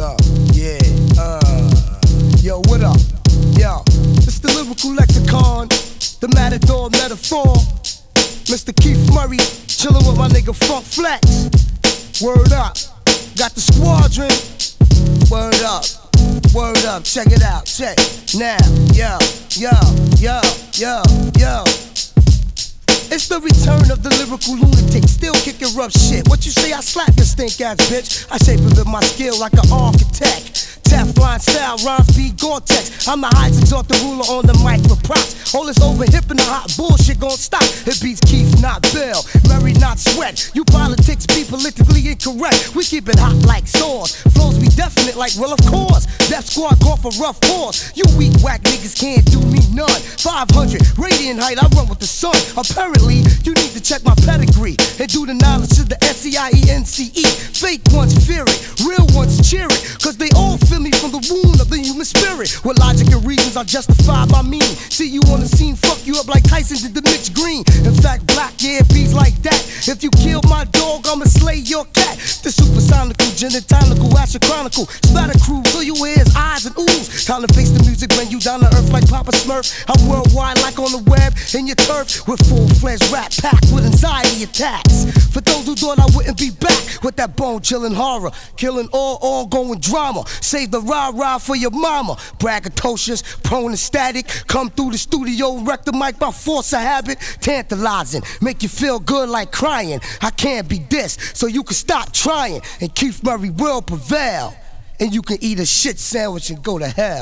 up, yeah, yo, what up, yo, it's the lyrical lexicon, the matador metaphor, Mr. Keith Murray, chillin' with my nigga Funk Flex, word up, got the squadron, word up, check it out, check, now, yo, it's the return of the lyrical lunatic, still kicking rough shit. What you say? I slap your stink ass bitch. I shape it with my skill like an architect. Teflon style, rhymes be Gore-Tex. I'm the highest exalted ruler on the mic with props. All this over hip and the hot bullshit gon' stop. It beats Keith, not Bill. Murray, not Sweat. You politics be politically incorrect. We keep it hot like swords. Flows be definite like, well, of course. Death Squad call for rough course. You weak whack niggas can't do me none. 500 radiant height, I run with the sun. Apparently, you need to check my pedigree and do the knowledge to the SEIENCE. Fake ones fear it, real ones cheer it, cause they all feel me from the wound of the human spirit. With logic and reasons I justify my meaning. See you on the scene, fuck you up like Tyson did the Mitch Green. In fact, black, yeah, beats like that. If you kill my dog, I'ma slay your cat. The supersonical, genitonical, astro-chronical splatter crew, so you hear his eyes and ooze. Time to face the music, bring you down to earth like Papa Smurf. I'm worldwide like on the web, in your turf, with full-fledged rap packed with anxiety attacks. For those who thought I wouldn't be back with that bone-chilling horror, killing all going drama. Save the rah-rah for your mama. Braggadocious, prone and static, come through the studio, wreck the mic by force of habit. Tantalizing, make you feel good like crying. I can't be this, so you can stop trying, and Keith Murray will prevail. And you can eat a shit sandwich and go to hell.